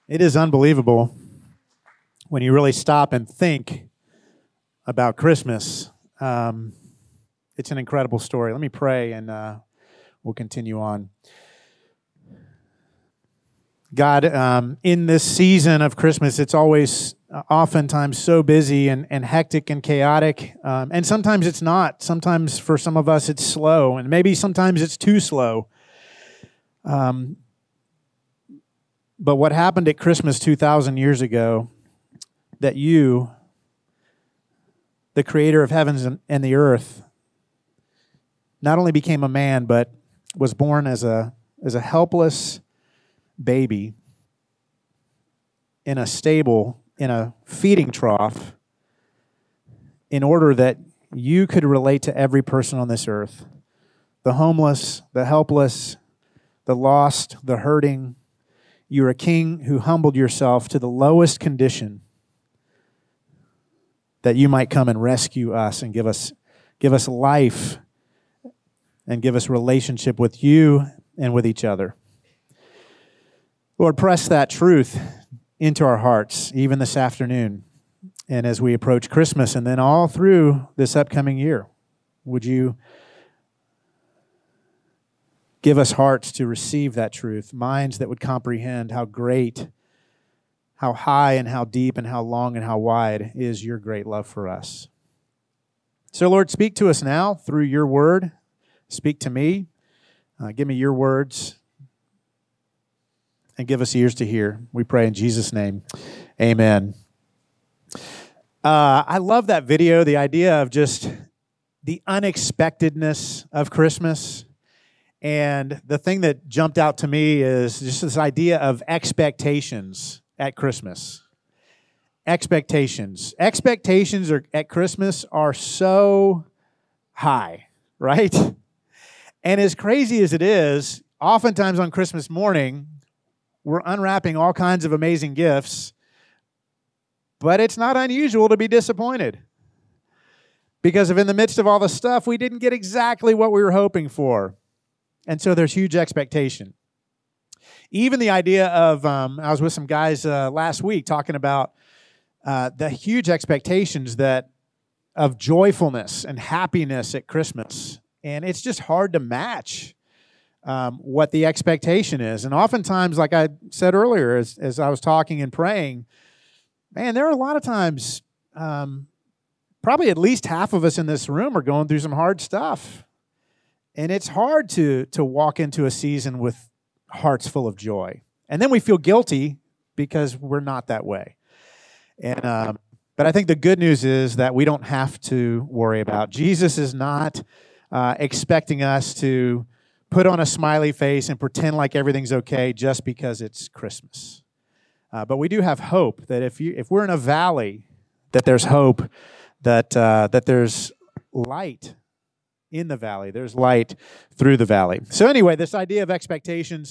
It is unbelievable when you really stop and think about Christmas. It's an incredible story. Let me pray and we'll continue on. God, in this season of Christmas, it's always oftentimes so busy and hectic and chaotic. And sometimes it's not. Sometimes for some of us it's slow, and maybe sometimes it's too slow. But what happened at Christmas 2,000 years ago, that you, the creator of heavens and the earth, not only became a man, but was born as a helpless baby in a stable, in a feeding trough, in order that you could relate to every person on this earth, the homeless, the helpless, the lost, the hurting. You're a king who humbled yourself to the lowest condition that you might come and rescue us and give us life and give us relationship with you and with each other. Lord, press that truth into our hearts, even this afternoon, and as we approach Christmas and then all through this upcoming year. Would you give us hearts to receive that truth, minds that would comprehend how great, how high and how deep and how long and how wide is your great love for us. So, Lord, speak to us now through your word. Speak to me. Give me your words. And give us ears to hear. We pray in Jesus' name. Amen. I love that video, the idea of just the unexpectedness of Christmas. And the thing that jumped out to me is just this idea of expectations at Christmas. Expectations. Expectations at Christmas are so high, right? And as crazy as it is, oftentimes on Christmas morning, we're unwrapping all kinds of amazing gifts, but it's not unusual to be disappointed. Because if in the midst of all the stuff, we didn't get exactly what we were hoping for. And so there's huge expectation. Even the idea of, I was with some guys last week talking about the huge expectations of joyfulness and happiness at Christmas. And it's just hard to match what the expectation is. And oftentimes, like I said earlier, as I was talking and praying, man, there are a lot of times, probably at least half of us in this room are going through some hard stuff. And it's hard to walk into a season with hearts full of joy. And then we feel guilty because we're not that way. And but I think the good news is that we don't have to worry about. Jesus is not expecting us to put on a smiley face and pretend like everything's okay just because it's Christmas. But we do have hope that if we're in a valley, that there's hope, that there's light in the valley. There's light through the valley. So anyway, this idea of expectations.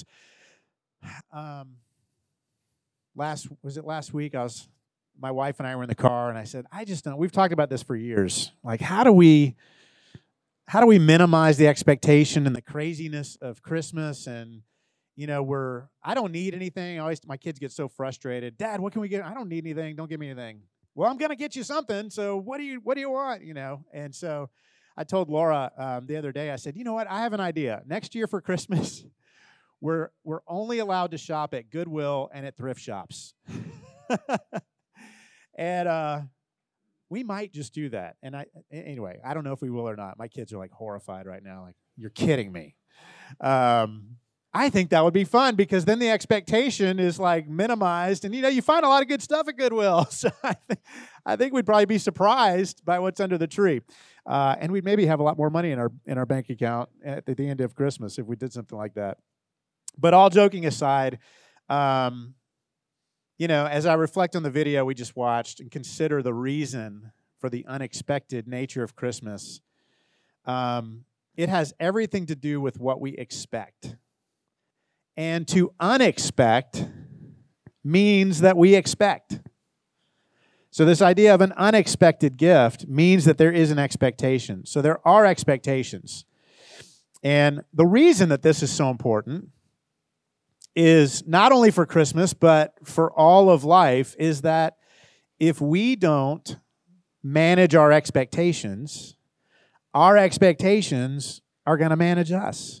Last week? My wife and I were in the car, and I said, I just don't. We've talked about this for years. Like, how do we minimize the expectation and the craziness of Christmas? And I don't need anything. My kids get so frustrated. Dad, what can we get? I don't need anything. Don't give me anything. Well, I'm gonna get you something. So what do you want? And so I told Laura the other day. I said, you know what? I have an idea. Next year for Christmas, we're only allowed to shop at Goodwill and at thrift shops. And we might just do that. And anyway, I don't know if we will or not. My kids are like horrified right now. Like, you're kidding me. I think that would be fun because then the expectation is like minimized, and you find a lot of good stuff at Goodwill. So I think we'd probably be surprised by what's under the tree, and we'd maybe have a lot more money in our bank account at the end of Christmas if we did something like that. But all joking aside, as I reflect on the video we just watched and consider the reason for the unexpected nature of Christmas, it has everything to do with what we expect. And to unexpect means that we expect. So this idea of an unexpected gift means that there is an expectation. So there are expectations. And the reason that this is so important is not only for Christmas, but for all of life, is that if we don't manage our expectations are going to manage us.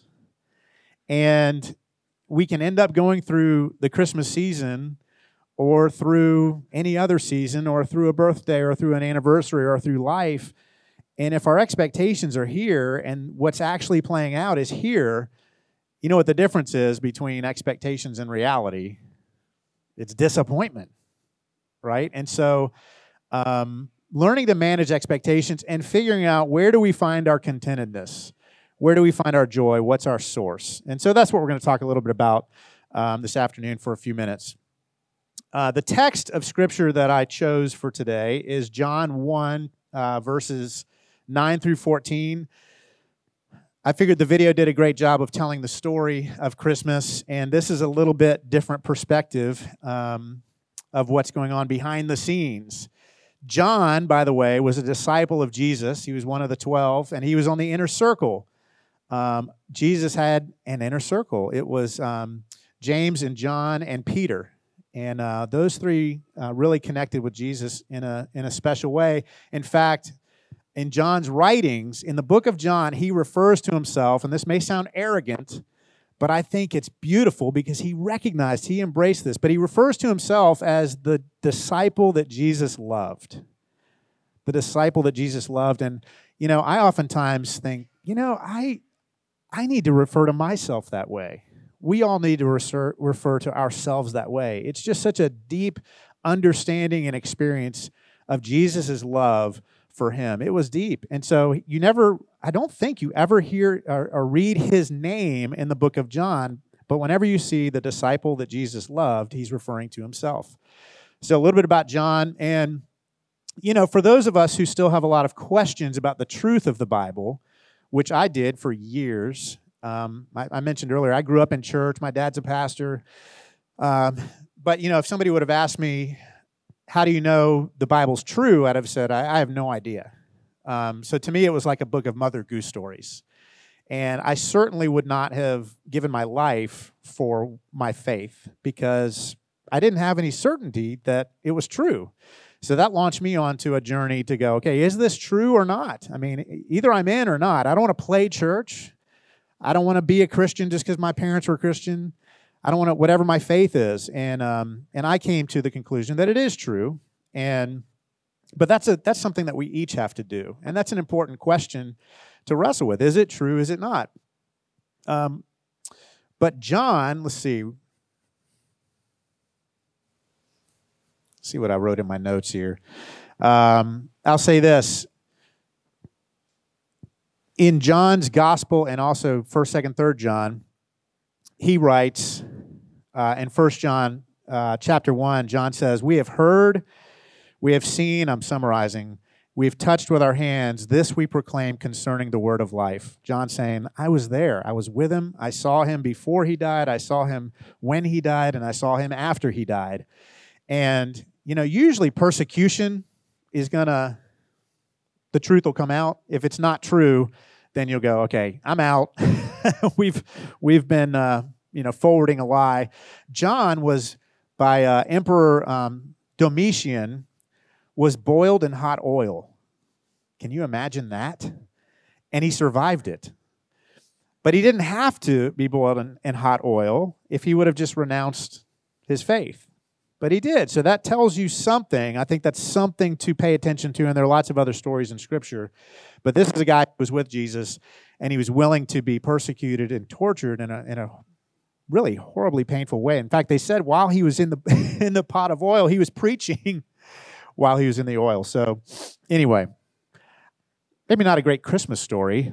And we can end up going through the Christmas season or through any other season or through a birthday or through an anniversary or through life. And if our expectations are here and what's actually playing out is here, you know what the difference is between expectations and reality? It's disappointment, right? And so learning to manage expectations and figuring out where do we find our contentedness? Where do we find our joy? What's our source? And so that's what we're going to talk a little bit about this afternoon for a few minutes. The text of Scripture that I chose for today is John 1, verses 9 through 14. I figured the video did a great job of telling the story of Christmas, and this is a little bit different perspective of what's going on behind the scenes. John, by the way, was a disciple of Jesus. He was one of the 12, and he was on the inner circle. Jesus had an inner circle. It was James and John and Peter. And those three really connected with Jesus in a special way. In fact, in John's writings, in the book of John, he refers to himself, and this may sound arrogant, but I think it's beautiful because he embraced this, but he refers to himself as the disciple that Jesus loved. The disciple that Jesus loved. And, you know, I oftentimes think, you know, I need to refer to myself that way. We all need to refer to ourselves that way. It's just such a deep understanding and experience of Jesus' love for him. It was deep. And so I don't think you ever hear or read his name in the book of John, but whenever you see the disciple that Jesus loved, he's referring to himself. So a little bit about John. And, you know, for those of us who still have a lot of questions about the truth of the Bible, which I did for years. I mentioned earlier, I grew up in church. My dad's a pastor. But, you know, if somebody would have asked me, how do you know the Bible's true? I'd have said, I have no idea. So to me, it was like a book of Mother Goose stories. And I certainly would not have given my life for my faith because I didn't have any certainty that it was true. So that launched me onto a journey to go, okay, is this true or not? I mean, either I'm in or not. I don't want to play church. I don't want to be a Christian just because my parents were Christian. I don't want to, whatever my faith is. And I came to the conclusion that it is true. But that's something that we each have to do. And that's an important question to wrestle with. Is it true? Is it not? But John, let's see what I wrote in my notes here. I'll say this. In John's gospel and also 1st, 2nd, 3rd John, he writes in 1 John chapter 1, John says, we have heard, we have seen, I'm summarizing, we have touched with our hands, this we proclaim concerning the word of life. John saying, I was there, I was with him, I saw him before he died, I saw him when he died, and I saw him after he died. And, you know, usually persecution is the truth will come out. If it's not true, then you'll go, okay, I'm out. We've been forwarding a lie. John was by Emperor Domitian was boiled in hot oil. Can you imagine that? And he survived it. But he didn't have to be boiled in hot oil if he would have just renounced his faith. But he did. So that tells you something. I think that's something to pay attention to, and there are lots of other stories in Scripture. But this is a guy who was with Jesus, and he was willing to be persecuted and tortured in a really horribly painful way. In fact, they said while he was in the pot of oil, he was preaching while he was in the oil. So anyway, maybe not a great Christmas story.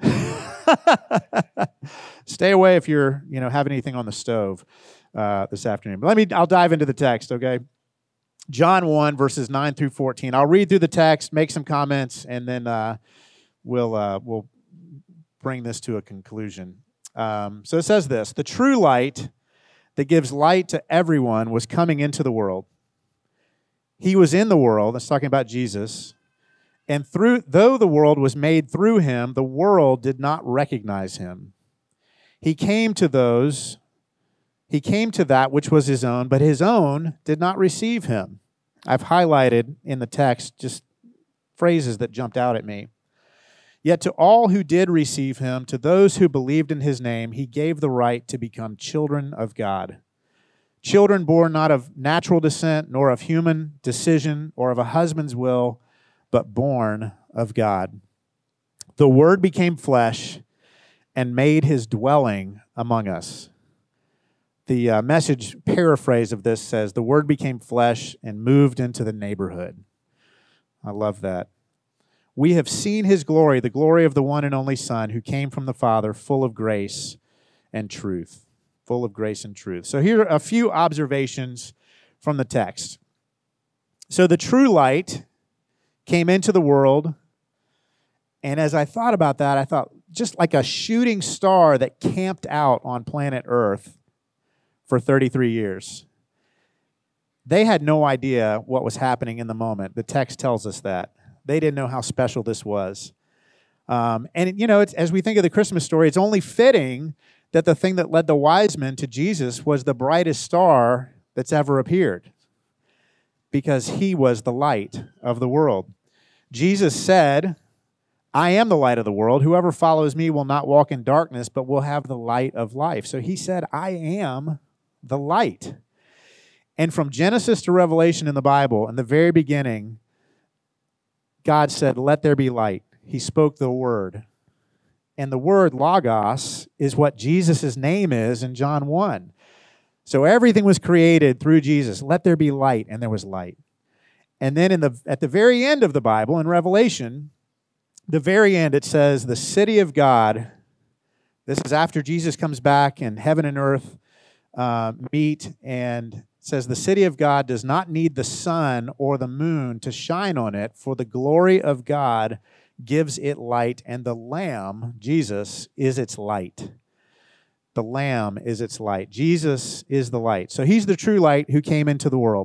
Stay away if you're having anything on the stove this afternoon. But I'll dive into the text, okay? John 1, verses 9 through 14. I'll read through the text, make some comments, and then we'll bring this to a conclusion. So it says this: the true light that gives light to everyone was coming into the world. He was in the world, that's talking about Jesus, and though the world was made through him, the world did not recognize him. He came to those He came to that which was his own, but his own did not receive him. I've highlighted in the text just phrases that jumped out at me. Yet to all who did receive him, to those who believed in his name, he gave the right to become children of God. Children born not of natural descent, nor of human decision, or of a husband's will, but born of God. The Word became flesh and made his dwelling among us. The Message paraphrase of this says, the Word became flesh and moved into the neighborhood. I love that. We have seen his glory, the glory of the one and only Son who came from the Father, full of grace and truth. Full of grace and truth. So here are a few observations from the text. So the true light came into the world, and as I thought about that, I thought just like a shooting star that camped out on planet Earth for 33 years. They had no idea what was happening in the moment. The text tells us that. They didn't know how special this was. As we think of the Christmas story, it's only fitting that the thing that led the wise men to Jesus was the brightest star that's ever appeared, because he was the light of the world. Jesus said, I am the light of the world. Whoever follows me will not walk in darkness, but will have the light of life. So he said, I am the light. And from Genesis to Revelation in the Bible, in the very beginning, God said, let there be light. He spoke the word. And the word Logos is what Jesus' name is in John 1. So everything was created through Jesus. Let there be light, and there was light. And then at the very end of the Bible, in Revelation, the very end, it says, the city of God, this is after Jesus comes back and heaven and earth meet, and it says, the city of God does not need the sun or the moon to shine on it, for the glory of God gives it light, and the Lamb, Jesus, is its light. The Lamb is its light. Jesus is the light. So he's the true light who came into the world.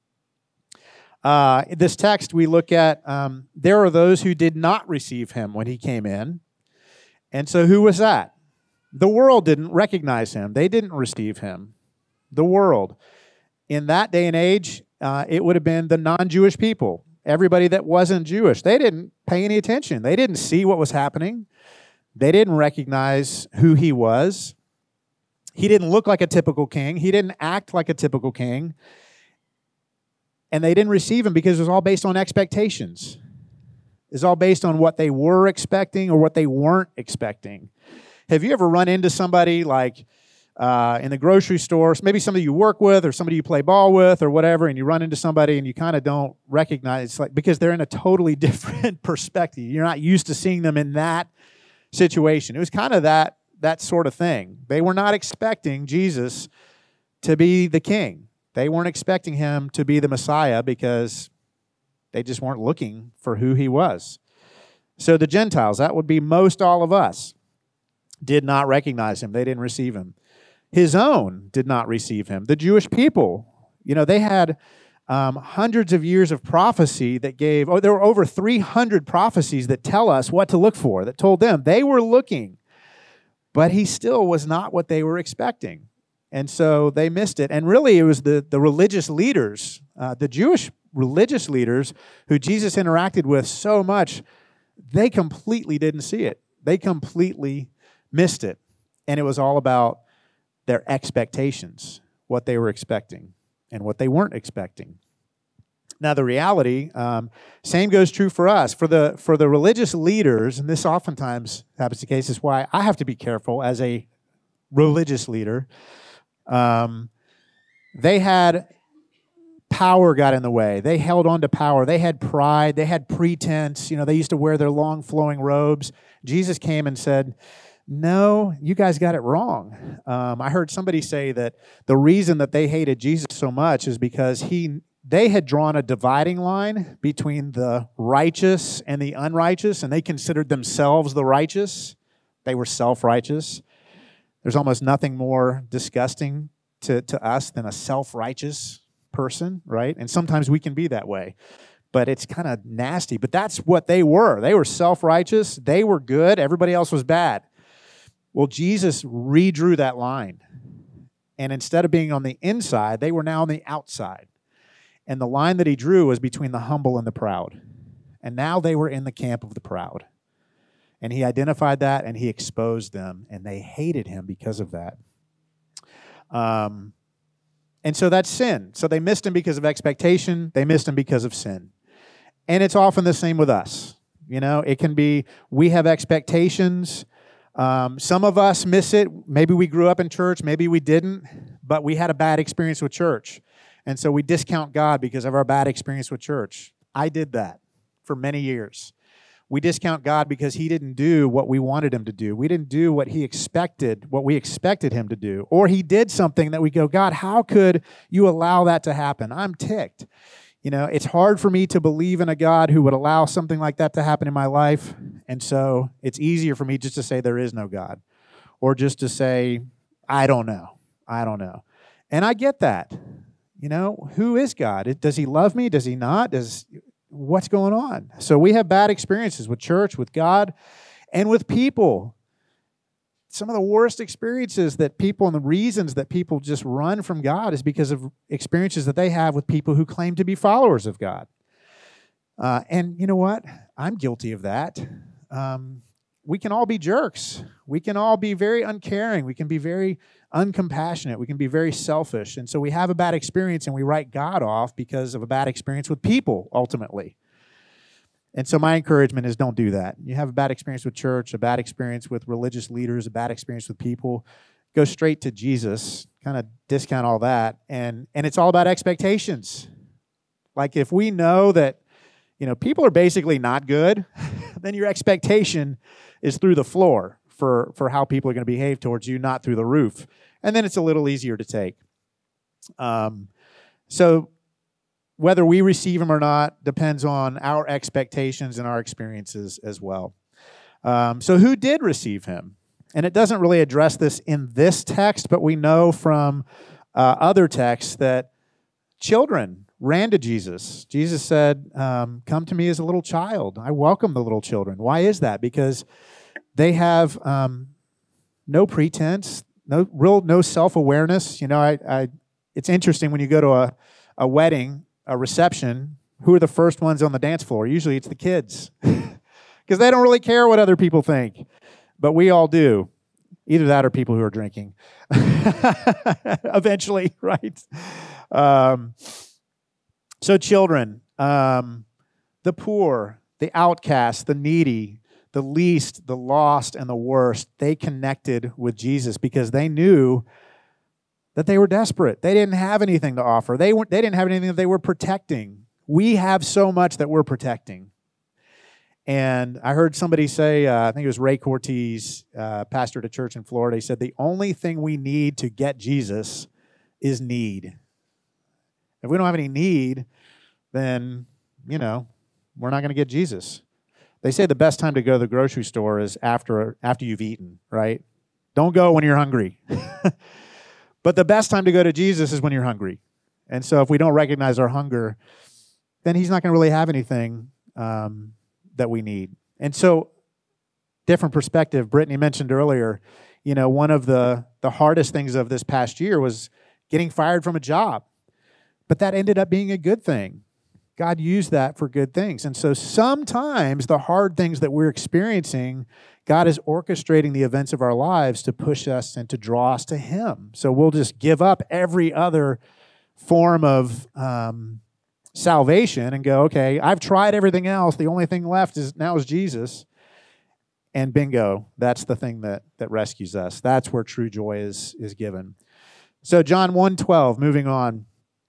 This text we look at, there are those who did not receive him when he came in. And so who was that? The world didn't recognize him. They didn't receive him. The world. In that day and age, it would have been the non-Jewish people. Everybody that wasn't Jewish. They didn't pay any attention. They didn't see what was happening. They didn't recognize who he was. He didn't look like a typical king. He didn't act like a typical king. And they didn't receive him because it was all based on expectations. It's all based on what they were expecting or what they weren't expecting. Have you ever run into somebody like in the grocery store, maybe somebody you work with or somebody you play ball with or whatever, and you run into somebody and you kind of don't recognize, it's like because they're in a totally different perspective. You're not used to seeing them in that situation. It was kind of that sort of thing. They were not expecting Jesus to be the king. They weren't expecting him to be the Messiah because they just weren't looking for who he was. So the Gentiles, that would be most all of us, did not recognize him. They didn't receive him. His own did not receive him. The Jewish people, they had hundreds of years of prophecy that gave, there were over 300 prophecies that tell us what to look for, that told them they were looking, but he still was not what they were expecting. And so they missed it. And really it was the religious leaders, the Jewish religious leaders who Jesus interacted with so much, they completely didn't see it. They completely missed it. And it was all about their expectations, what they were expecting and what they weren't expecting. Now the reality, same goes true for us. For the religious leaders, and this oftentimes happens the case, is why I have to be careful as a religious leader. They had power got in the way. They held on to power. They had pride. They had pretense. They used to wear their long flowing robes. Jesus came and said, no, you guys got it wrong. I heard somebody say that the reason that they hated Jesus so much is because they had drawn a dividing line between the righteous and the unrighteous, and they considered themselves the righteous. They were self-righteous. There's almost nothing more disgusting to us than a self-righteous person, right? And sometimes we can be that way. But it's kind of nasty. But that's what they were. They were self-righteous. They were good. Everybody else was bad. Well, Jesus redrew that line. And instead of being on the inside, they were now on the outside. And the line that he drew was between the humble and the proud. And now they were in the camp of the proud. And he identified that and he exposed them, and they hated him because of that. And so that's sin. So they missed him because of expectation. They missed him because of sin. And it's often the same with us. You know, it can be we have expectations. Some of us miss it. Maybe we grew up in church. Maybe we didn't. But we had a bad experience with church. And so we discount God because of our bad experience with church. I did that for many years. We discount God because he didn't do what we wanted him to do. We didn't do what we expected him to do. Or he did something that we go, God, how could you allow that to happen? I'm ticked. You know, it's hard for me to believe in a God who would allow something like that to happen in my life. And so it's easier for me just to say there is no God. Or just to say, I don't know. And I get that. You know, who is God? Does he love me? Does he not? What's going on? So we have bad experiences with church, with God, and with people. Some of the worst experiences that people and the reasons that people just run from God is because of experiences that they have with people who claim to be followers of God. And you know what? I'm guilty of that. We can all be jerks. We can all be very uncaring. We can be very uncompassionate. We can be very selfish. And so we have a bad experience and we write God off because of a bad experience with people, ultimately. And so my encouragement is don't do that. You have a bad experience with church, a bad experience with religious leaders, a bad experience with people, go straight to Jesus, kind of discount all that. And it's all about expectations. Like if we know that, you know, people are basically not good, then your expectation is through the floor for how people are going to behave towards you, not through the roof. And then it's a little easier to take. So whether we receive him or not depends on our expectations and our experiences as well. So who did receive him? And it doesn't really address this in this text, but we know from other texts that children ran to Jesus. Jesus said, come to me as a little child. I welcome the little children. Why is that? Because they have no pretense, no self-awareness. You know, it's interesting when you go to a wedding, a reception, who are the first ones on the dance floor? Usually it's the kids because they don't really care what other people think, but we all do. Either that or people who are drinking eventually, right? So children, the poor, the outcast, the needy, the least, the lost, and the worst, they connected with Jesus because they knew that they were desperate. They didn't have anything to offer. They didn't have anything that they were protecting. We have so much that we're protecting. And I heard somebody say, I think it was Ray Cortez, pastor at a church in Florida, he said, the only thing we need to get Jesus is need. If we don't have any need, then, you know, we're not going to get Jesus. They say the best time to go to the grocery store is after you've eaten, right? Don't go when you're hungry. But the best time to go to Jesus is when you're hungry. And so if we don't recognize our hunger, then he's not going to really have anything that we need. And so, different perspective. Brittany mentioned earlier, you know, one of the hardest things of this past year was getting fired from a job. But that ended up being a good thing. God used that for good things. And so sometimes the hard things that we're experiencing, God is orchestrating the events of our lives to push us and to draw us to him. So we'll just give up every other form of salvation and go, okay, I've tried everything else. The only thing left is Jesus. And bingo, that's the thing that rescues us. That's where true joy is given. So John 1:12, moving on,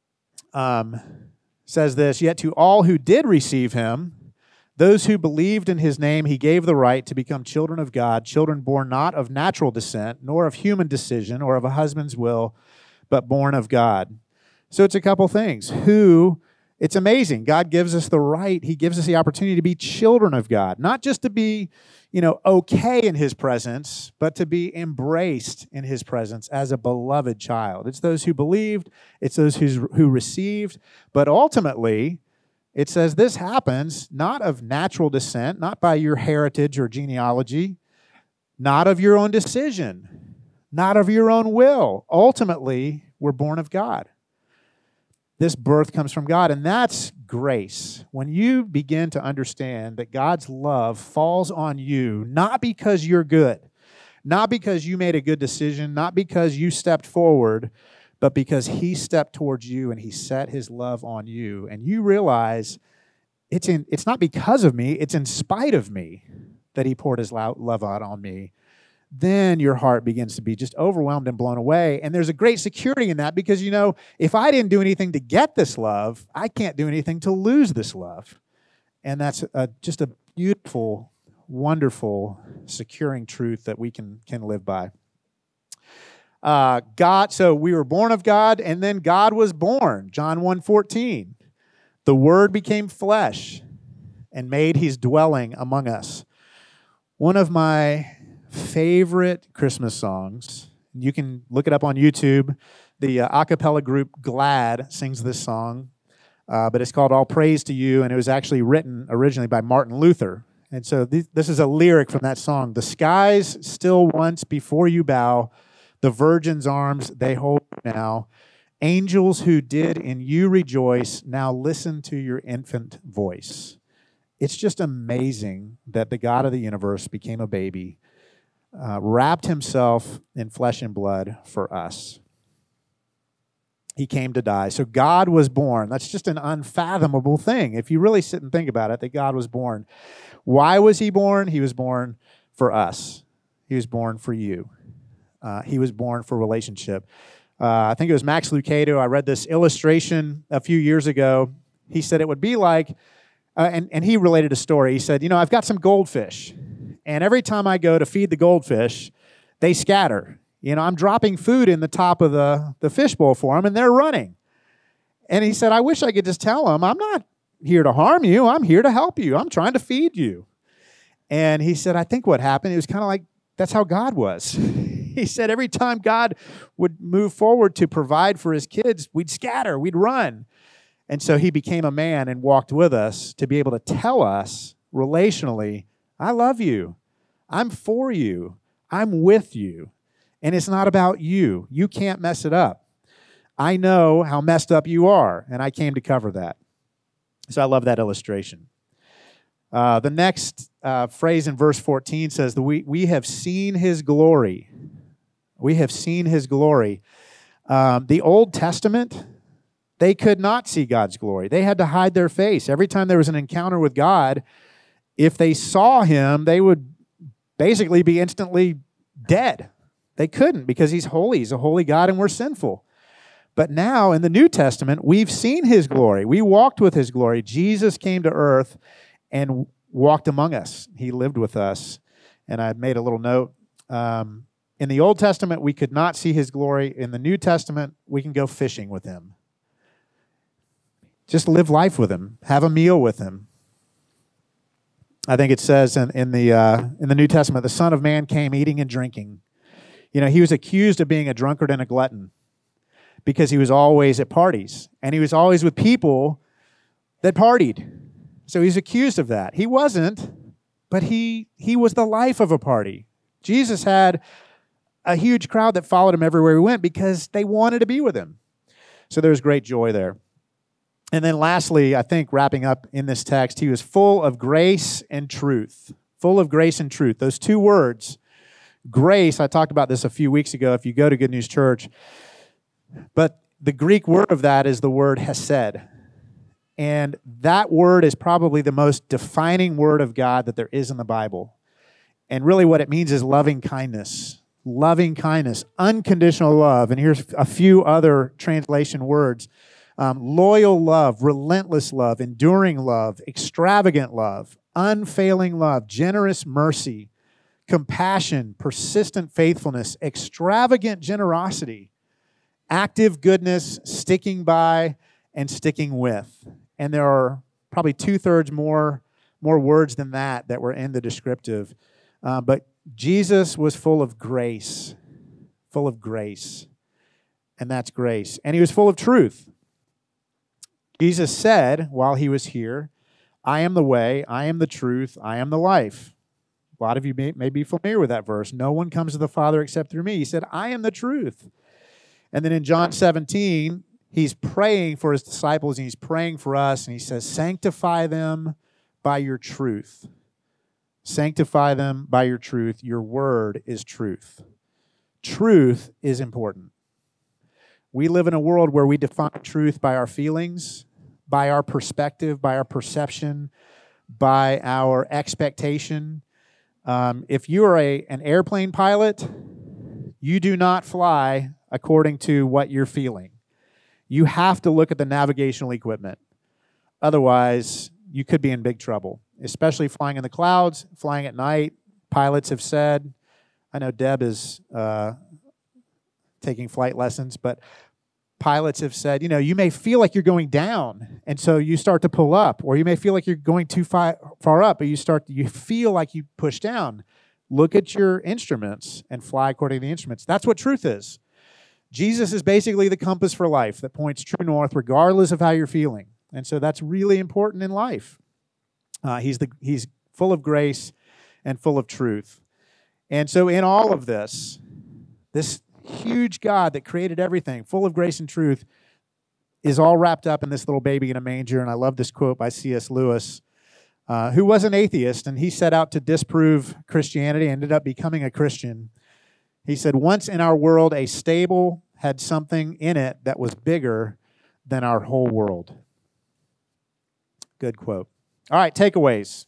says this, yet to all who did receive him, those who believed in his name, he gave the right to become children of God, children born not of natural descent, nor of human decision, or of a husband's will, but born of God. So it's a couple things. It's amazing. God gives us the right. He gives us the opportunity to be children of God, not just to be, you know, okay in his presence, but to be embraced in his presence as a beloved child. It's those who believed, it's those who received, but ultimately, it says this happens not of natural descent, not by your heritage or genealogy, not of your own decision. not of your own will. Ultimately, we're born of God. This birth comes from God, and that's grace. When you begin to understand that God's love falls on you, not because you're good, not because you made a good decision, not because you stepped forward, but because he stepped towards you and he set his love on you, and you realize it's not because of me, it's in spite of me that he poured his love out on me, then your heart begins to be just overwhelmed and blown away. And there's a great security in that because, if I didn't do anything to get this love, I can't do anything to lose this love. And that's just a beautiful, wonderful, securing truth that we can live by. So we were born of God, and then God was born. John 1:14. The Word became flesh and made his dwelling among us. One of my favorite Christmas songs. You can look it up on YouTube. The a cappella group Glad sings this song, but it's called All Praise to You, and it was actually written originally by Martin Luther. And so this is a lyric from that song. The skies still once before you bow, the virgin's arms they hold now. Angels who did in you rejoice, now listen to your infant voice. It's just amazing that the God of the universe became a baby, wrapped himself in flesh and blood for us. He came to die. So God was born. That's just an unfathomable thing. If you really sit and think about it, that God was born. Why was he born? He was born for us. He was born for you. He was born for relationship. I think it was Max Lucado. I read this illustration a few years ago. He said it would be like, and he related a story. He said, I've got some goldfish. And every time I go to feed the goldfish, they scatter. I'm dropping food in the top of the fishbowl for them, and they're running. And he said, I wish I could just tell them, I'm not here to harm you. I'm here to help you. I'm trying to feed you. And he said, I think what happened, it was kind of like that's how God was. He said every time God would move forward to provide for his kids, we'd scatter, we'd run. And so he became a man and walked with us to be able to tell us relationally, I love you. I'm for you. I'm with you. And it's not about you. You can't mess it up. I know how messed up you are, and I came to cover that. So I love that illustration. The next phrase in verse 14 says that we have seen his glory. We have seen his glory. The Old Testament, they could not see God's glory. They had to hide their face. Every time there was an encounter with God, if they saw him, they would basically be instantly dead. They couldn't because he's holy. He's a holy God and we're sinful. But now in the New Testament, we've seen his glory. We walked with his glory. Jesus came to earth and walked among us. He lived with us. And I made a little note. In the Old Testament, we could not see his glory. In the New Testament, we can go fishing with him. Just live life with him. Have a meal with him. I think it says in the New Testament, the Son of Man came eating and drinking. He was accused of being a drunkard and a glutton because he was always at parties. And he was always with people that partied. So he's accused of that. He wasn't, but he was the life of a party. Jesus had a huge crowd that followed him everywhere he went because they wanted to be with him. So there's great joy there. And then lastly, I think wrapping up in this text, he was full of grace and truth. Full of grace and truth. Those two words, grace, I talked about this a few weeks ago if you go to Good News Church. But the Greek word of that is the word hesed. And that word is probably the most defining word of God that there is in the Bible. And really what it means is loving kindness. Loving kindness, unconditional love. And here's a few other translation words. Loyal love, relentless love, enduring love, extravagant love, unfailing love, generous mercy, compassion, persistent faithfulness, extravagant generosity, active goodness, sticking by, and sticking with. And there are probably 2/3 more words than that were in the descriptive. But Jesus was full of grace, and that's grace. And he was full of truth. Jesus said while he was here, I am the way, I am the truth, I am the life. A lot of you may be familiar with that verse. No one comes to the Father except through me. He said, I am the truth. And then in John 17, he's praying for his disciples, and he's praying for us, and he says, sanctify them by your truth. Sanctify them by your truth. Your word is truth. Truth is important. We live in a world where we define truth by our feelings, by our perspective, by our perception, by our expectation. If you are an airplane pilot, you do not fly according to what you're feeling. You have to look at the navigational equipment. Otherwise, you could be in big trouble, especially flying in the clouds, flying at night. Pilots have said, I know Deb is taking flight lessons, but pilots have said, you may feel like you're going down, and so you start to pull up, or you may feel like you're going too far up, but you feel like you push down. Look at your instruments and fly according to the instruments. That's what truth is. Jesus is basically the compass for life that points true north regardless of how you're feeling. And so that's really important in life. He's full of grace and full of truth. And so in all of this huge God that created everything, full of grace and truth, is all wrapped up in this little baby in a manger. And I love this quote by C.S. Lewis, who was an atheist, and he set out to disprove Christianity, ended up becoming a Christian. He said, once in our world, a stable had something in it that was bigger than our whole world. Good quote. All right, takeaways.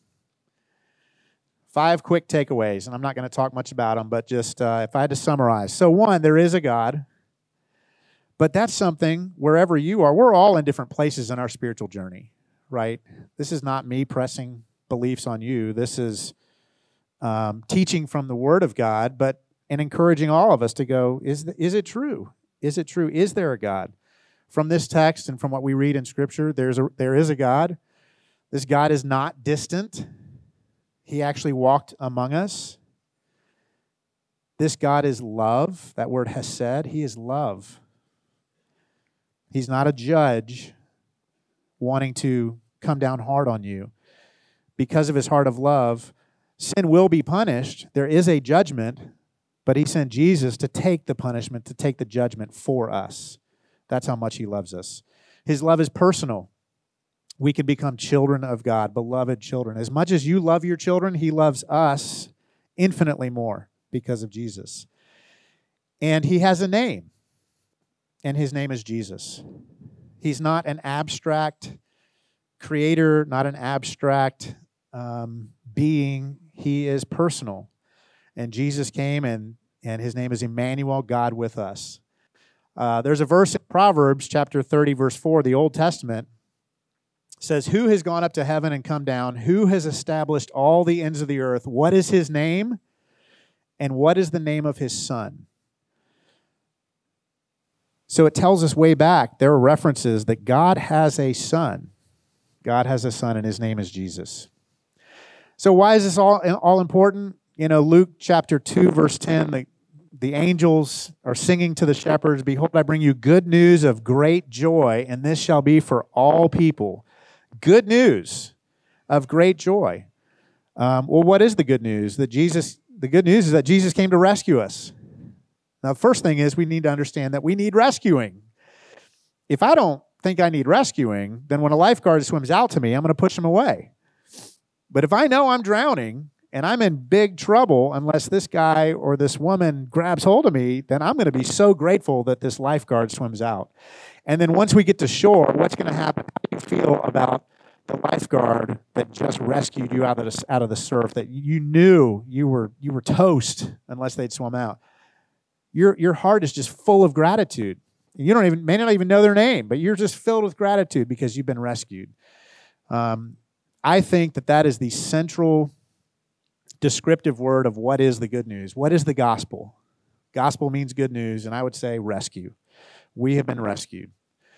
5 quick takeaways, and I'm not going to talk much about them, but just if I had to summarize. So 1, there is a God, but that's something wherever you are. We're all in different places in our spiritual journey, right? This is not me pressing beliefs on you. This is teaching from the Word of God, and encouraging all of us to go, is it true? Is it true? Is there a God? From this text and from what we read in Scripture, there is a God. This God is not distant. He actually walked among us. This God is love. That word hesed, he is love. He's not a judge wanting to come down hard on you. Because of his heart of love, sin will be punished. There is a judgment, but he sent Jesus to take the punishment, to take the judgment for us. That's how much he loves us. His love is personal. We can become children of God, beloved children. As much as you love your children, he loves us infinitely more because of Jesus. And he has a name, and his name is Jesus. He's not an abstract creator, not an abstract being. He is personal. And Jesus came, and his name is Emmanuel, God with us. There's a verse in Proverbs chapter 30, verse 4, the Old Testament, says, who has gone up to heaven and come down? Who has established all the ends of the earth? What is his name? And what is the name of his son? So it tells us way back, there are references that God has a son. God has a son, and his name is Jesus. So why is this all important? Luke chapter 2, verse 10, the angels are singing to the shepherds, behold, I bring you good news of great joy, and this shall be for all people. Good news of great joy. Well, what is the good news? The good news is that Jesus came to rescue us. Now, the first thing is we need to understand that we need rescuing. If I don't think I need rescuing, then when a lifeguard swims out to me, I'm going to push him away. But if I know I'm drowning and I'm in big trouble unless this guy or this woman grabs hold of me, then I'm going to be so grateful that this lifeguard swims out. And then once we get to shore, what's going to happen? How do you feel about the lifeguard that just rescued you out of the surf, that you knew you were toast unless they'd swum out? Your heart is just full of gratitude. You may not even know their name, but you're just filled with gratitude because you've been rescued. I think that is the central descriptive word of what is the good news. What is the gospel? Gospel means good news, and I would say rescue. We have been rescued.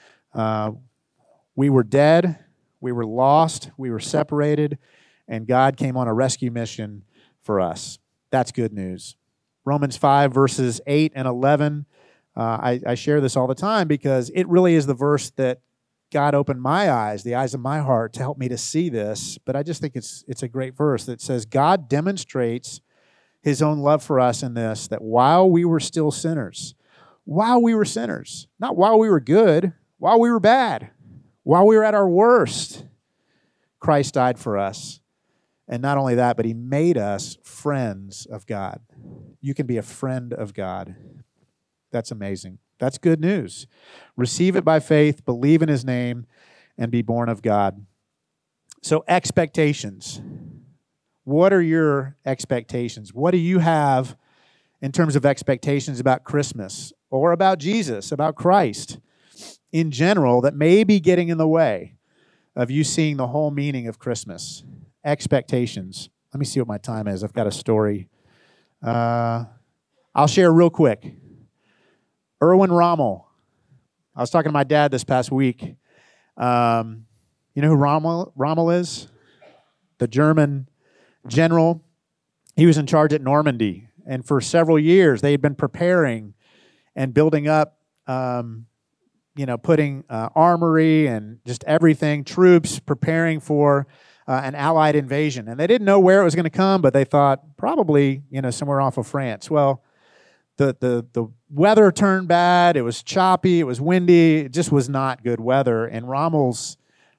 We were dead, we were lost, we were separated, and God came on a rescue mission for us. That's good news. Romans 5, verses 8 and 11. I share this all the time because it really is the verse that God opened my eyes, the eyes of my heart, to help me to see this. But I just think it's a great verse that says, God demonstrates his own love for us in this, that while we were still sinners, not while we were good, while we were bad, while we were at our worst, Christ died for us. And not only that, but he made us friends of God. You can be a friend of God. That's amazing. That's good news. Receive it by faith, believe in his name, and be born of God. So expectations. What are your expectations? What do you have in terms of expectations about Christmas or about Jesus, about Christ in general that may be getting in the way of you seeing the whole meaning of Christmas? Expectations. Let me see what my time is. I've got a story. I'll share real quick. Erwin Rommel. I was talking to my dad this past week. You know who Rommel is? The German general. He was in charge at Normandy. And for several years, they had been preparing and building up, putting armory and just everything, troops, preparing for an Allied invasion. And they didn't know where it was going to come, but they thought probably, somewhere off of France. Well, the weather turned bad. It was choppy. It was windy. It just was not good weather. And Rommel's,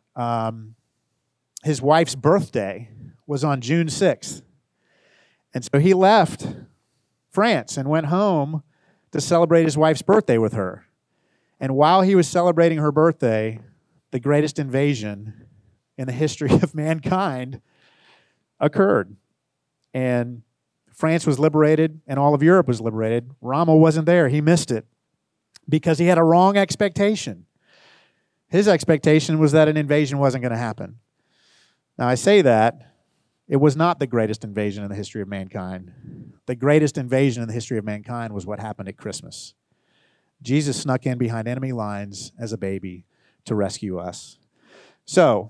his wife's birthday was on June 6th. And so he left France and went home to celebrate his wife's birthday with her. And while he was celebrating her birthday, the greatest invasion in the history of mankind occurred. And France was liberated, and all of Europe was liberated. Rommel wasn't there. He missed it because he had a wrong expectation. His expectation was that an invasion wasn't going to happen. Now, I say that. It was not the greatest invasion in the history of mankind. The greatest invasion in the history of mankind was what happened at Christmas. Jesus snuck in behind enemy lines as a baby to rescue us. So,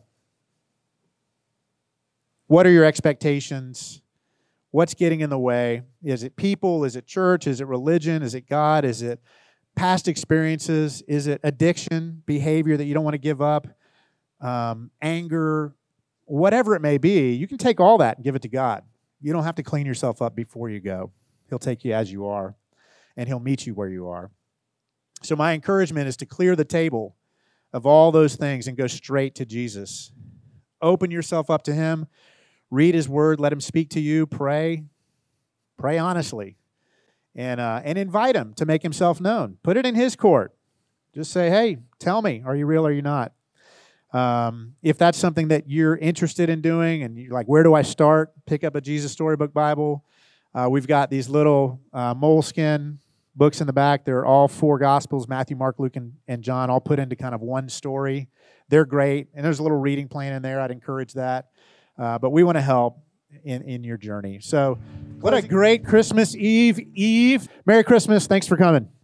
what are your expectations? What's getting in the way? Is it people? Is it church? Is it religion? Is it God? Is it past experiences? Is it addiction, behavior that you don't want to give up? Anger? Whatever it may be, you can take all that and give it to God. You don't have to clean yourself up before you go. He'll take you as you are, and he'll meet you where you are. So my encouragement is to clear the table of all those things and go straight to Jesus. Open yourself up to him. Read his word. Let him speak to you. Pray. Pray honestly. And invite him to make himself known. Put it in his court. Just say, hey, tell me, are you real or are you not? If that's something that you're interested in doing and you're like, where do I start? Pick up a Jesus Storybook Bible. We've got these little moleskin books in the back. They're all 4 Gospels, Matthew, Mark, Luke, and John, all put into kind of one story. They're great. And there's a little reading plan in there. I'd encourage that. But we want to help in your journey. So what a great Christmas Eve. Merry Christmas. Thanks for coming.